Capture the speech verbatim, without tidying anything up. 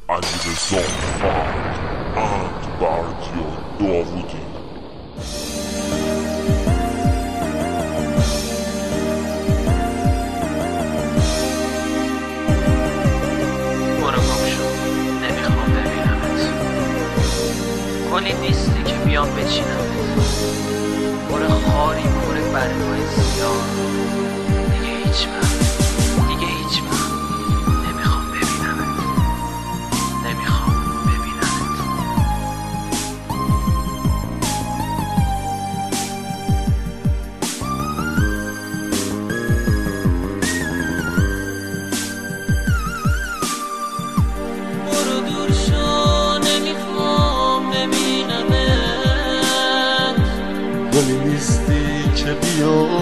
علیرضا فرد اند بردیا داوودی. برو گم شو، نمیخوام ببینمت. گلی نیستی که بیام بچینمت. پر خاری، پر برگای سیاه. دیگه هیچ وقت، دیگه هیچ وقت نمیخوام ببینمت. نمیخوام ببینمت. برو دور شو، نمیخوام ببینمت. گلی نیستی که بیام